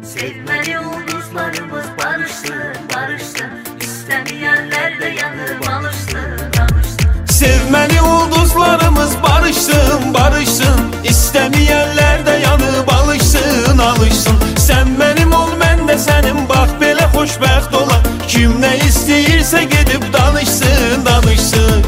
Sevmeli ulduzlarımız barışsın, barışsın. İstemeyenler de yanıp alışsın, alışsın. Sevmeli ulduzlarımız barışsın, barışsın. İstemeyenler de yanıp alışsın, alışsın. Sen benim ol, ben de senin, bak belə xoşbəxt ola. Kim ne istəyirsə gedib danışsın, danışsın.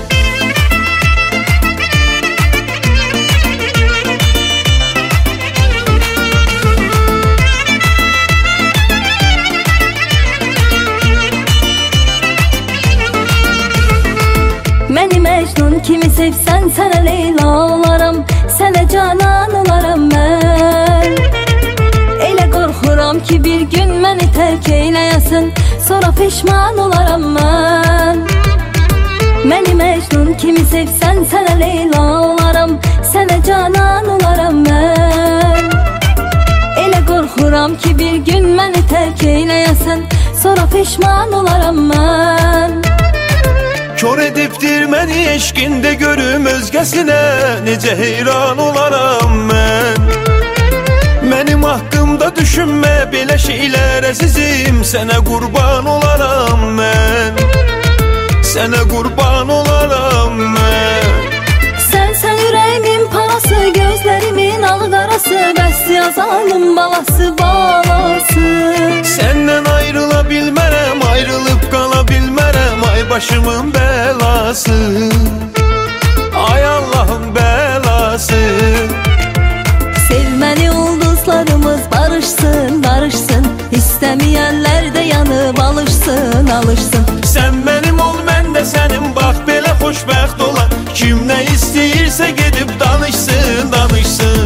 Məni Məcnun kimi sevsən, sənə Leyla olaram, sənə canan olaram mən. Elə qorxuram ki bir gün məni tərk eyləyəsən, sonra peşman olaram mən. Məni Məcnun kimi sevsən, sənə Leyla olaram, sənə canan olaram mən. Elə qorxuram ki bir gün məni tərk eyləyəsən, sonra peşman olaram mən. Kör edibdir məni eşqində görüm özgəsinə, necə heyran olaram mən. Mənim haqqımda düşünmə belə şeylər əzizim, sənə qurban olaram mən. Sənə qurban olaram mən. Sən ürəyimin parası, gözlərimin alı qarası, bəs yazanın balası, balası. Səndən ayrıla bilmərəm, ayrılıb qala bilmərəm, ay başımın bəlası, ay Allahın bəlası. Sevməli ulduzlarımız barışsın, barışsın. İstəməyənlər də yanıb alışsın, alışsın. Sən mənim ol, mən də sənin, bax belə xoşbəxt ola. Kim nə istəyirsə gedib danışsın, danışsın.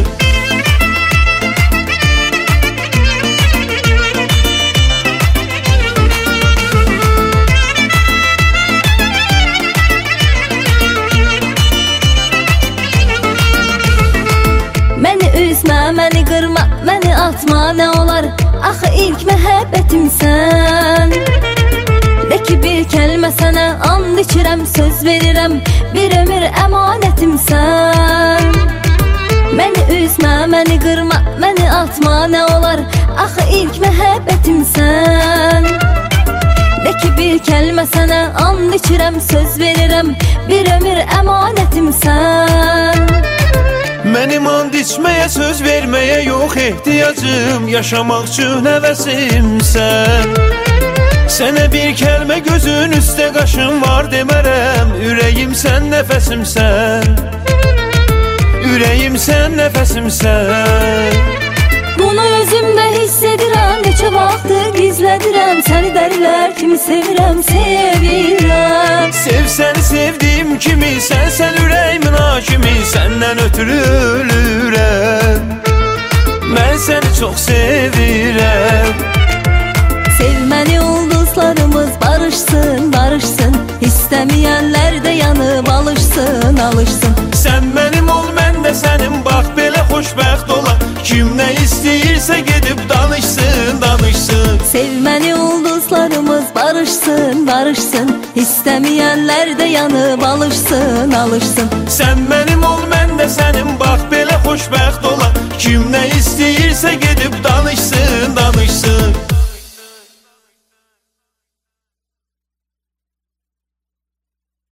Məni üzmə, məni qırma, məni atma, nə olar? Axı ilk məhəbbətimsən. De ki bir kəlmə sənə and içirəm, söz verirəm, bir ömür əmanətimsən. Məni üzmə, məni qırma, məni atma, nə olar? Axı ilk məhəbbətimsən. De ki bir kəlmə sənə and içirəm, söz verirəm, bir ömür əmanətimsən. Mənim and içməyə, söz verməyə yox ehtiyacım, yaşamaq üçün həvəsimsən. Sənə bir kəlmə gözün üstə qaşın var demərəm, ürəyimsən, nəfəsimsən. Ürəyimsən, nəfəsimsən. Bunu özümdə hiss edirəm, neçə vaxtdır gizlədirəm, səni dərilər kimi sevirəm, sevirəm. Sevsən sevdiyim kimi, sən ürəyimin hakimi, səndən ötürü ölürəm. Mən səni çox sevirəm. Sevməni ulduzlarımız barışsın, barışsın. İstəməyənlər də yanıb alışsın, alışsın. Sən mənim ol, mən də sənin, bax belə xoşbəxt ola. Kim nə istəyirsə gedib danışsın, danışsın. Sevməni ulduzlarımız barışsın, barışsın. İstəməyənlər də yanıb alışsın, alışsın. Sən mənim ol, mən də sənin, bax belə xoşbəxt ola. Kim nə istəyirsə gedib danışsın, danışsın.